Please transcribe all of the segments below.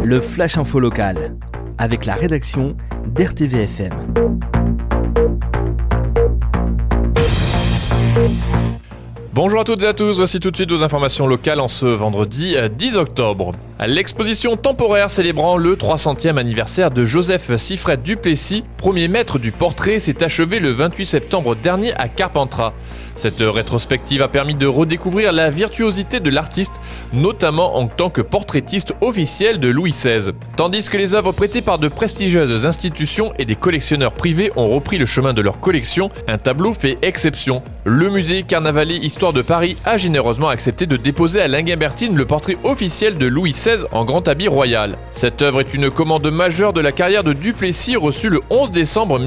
le Flash Info local, avec la rédaction d'RTVFM. Bonjour à toutes et à tous, voici tout de suite vos informations locales en ce vendredi 10 octobre. L'exposition temporaire célébrant le 300e anniversaire de Joseph Siffred du Plessis, premier maître du portrait, s'est achevée le 28 septembre dernier à Carpentras. Cette rétrospective a permis de redécouvrir la virtuosité de l'artiste, notamment en tant que portraitiste officiel de Louis XVI. Tandis que les œuvres prêtées par de prestigieuses institutions et des collectionneurs privés ont repris le chemin de leur collection, un tableau fait exception. Le musée Carnavalet Histoire de Paris a généreusement accepté de déposer à Linguimbertine le portrait officiel de Louis XVI en grand habit royal. Cette œuvre est une commande majeure de la carrière de Duplessis reçue le 11 décembre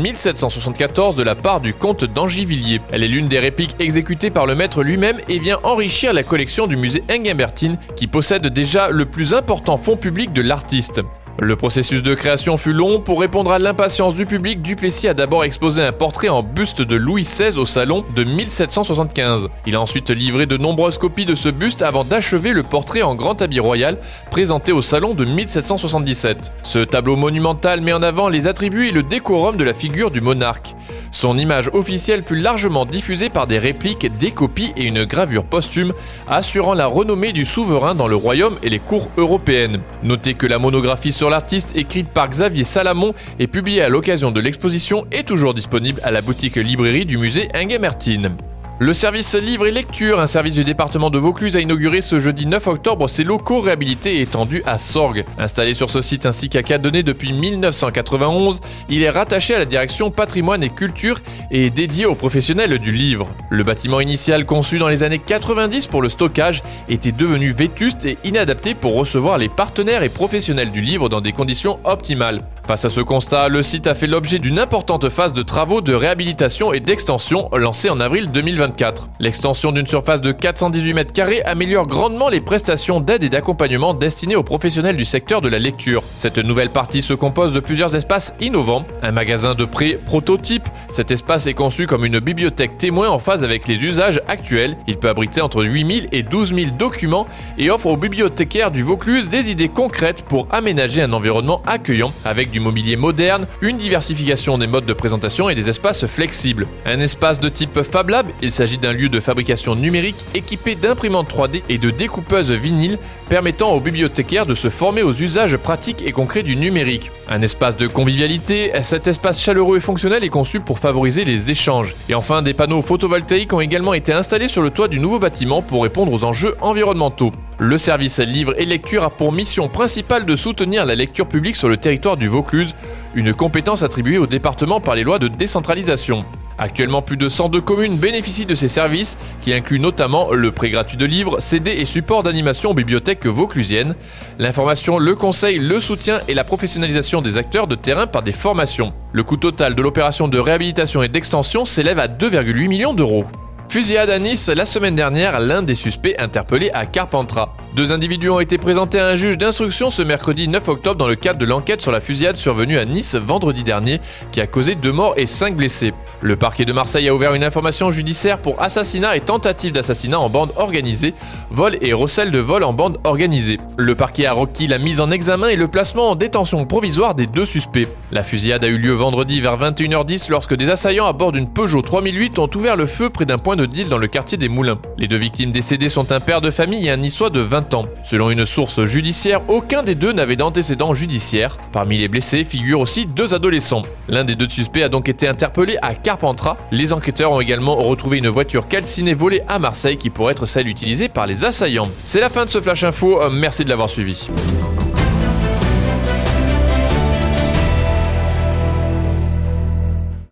1774 de la part du comte d'Angivilliers. Elle est l'une des répliques exécutées par le maître lui-même et vient enrichir la collection du musée Linguimbertine qui possède déjà le plus important fonds public de l'artiste. Le processus de création fut long. Pour répondre à l'impatience du public, Duplessis a d'abord exposé un portrait en buste de Louis XVI au salon de 1775. Il a ensuite livré de nombreuses copies de ce buste avant d'achever le portrait en grand habit royal présenté au salon de 1777. Ce tableau monumental met en avant les attributs et le décorum de la figure du monarque. Son image officielle fut largement diffusée par des répliques, des copies et une gravure posthume, assurant la renommée du souverain dans le royaume et les cours européennes. Notez que la monographie sur l'artiste, écrite par Xavier Salamon et publiée à l'occasion de l'exposition, est toujours disponible à la boutique librairie du musée Linguimbertine. Le service livre et lecture, un service du département de Vaucluse, a inauguré ce jeudi 9 octobre ses locaux réhabilités et étendus à Sorgues. Installé sur ce site ainsi qu'à Cadonnet depuis 1991, il est rattaché à la direction patrimoine et culture et est dédié aux professionnels du livre. Le bâtiment initial, conçu dans les années 90 pour le stockage, était devenu vétuste et inadapté pour recevoir les partenaires et professionnels du livre dans des conditions optimales. Face à ce constat, le site a fait l'objet d'une importante phase de travaux de réhabilitation et d'extension lancée en avril 2024. L'extension d'une surface de 418 m² améliore grandement les prestations d'aide et d'accompagnement destinées aux professionnels du secteur de la lecture. Cette nouvelle partie se compose de plusieurs espaces innovants. Un magasin de prêt prototype, cet espace est conçu comme une bibliothèque témoin en phase avec les usages actuels. Il peut abriter entre 8000 et 12 000 documents et offre aux bibliothécaires du Vaucluse des idées concrètes pour aménager un environnement accueillant avec du mobilier moderne, une diversification des modes de présentation et des espaces flexibles. Un espace de type Fab Lab, il s'agit d'un lieu de fabrication numérique équipé d'imprimantes 3D et de découpeuses vinyle permettant aux bibliothécaires de se former aux usages pratiques et concrets du numérique. Un espace de convivialité, cet espace chaleureux et fonctionnel est conçu pour favoriser les échanges. Et enfin, des panneaux photovoltaïques ont également été installés sur le toit du nouveau bâtiment pour répondre aux enjeux environnementaux. Le service livre et lecture a pour mission principale de soutenir la lecture publique sur le territoire du Vaucluse, une compétence attribuée au département par les lois de décentralisation. Actuellement, plus de 102 communes bénéficient de ces services, qui incluent notamment le prêt gratuit de livres, CD et supports d'animation aux bibliothèques vauclusiennes, l'information, le conseil, le soutien et la professionnalisation des acteurs de terrain par des formations. Le coût total de l'opération de réhabilitation et d'extension s'élève à 2,8 millions d'euros. Fusillade à Nice la semaine dernière, l'un des suspects interpellé à Carpentras. 2 individus ont été présentés à un juge d'instruction ce mercredi 9 octobre dans le cadre de l'enquête sur la fusillade survenue à Nice vendredi dernier qui a causé 2 morts et 5 blessés. Le parquet de Marseille a ouvert une information judiciaire pour assassinat et tentative d'assassinat en bande organisée, vol et recel de vol en bande organisée. Le parquet a requis la mise en examen et le placement en détention provisoire des 2 suspects. La fusillade a eu lieu vendredi vers 21h10 lorsque des assaillants à bord d'une Peugeot 3008 ont ouvert le feu près d'un point de deal dans le quartier des Moulins. Les 2 victimes décédées sont un père de famille et un niçois de 20 ans. Selon une source judiciaire, aucun des 2 n'avait d'antécédents judiciaires. Parmi les blessés figurent aussi 2 adolescents. L'un des 2 suspects a donc été interpellé à Carpentras. Les enquêteurs ont également retrouvé une voiture calcinée volée à Marseille qui pourrait être celle utilisée par les assaillants. C'est la fin de ce Flash Info, merci de l'avoir suivi.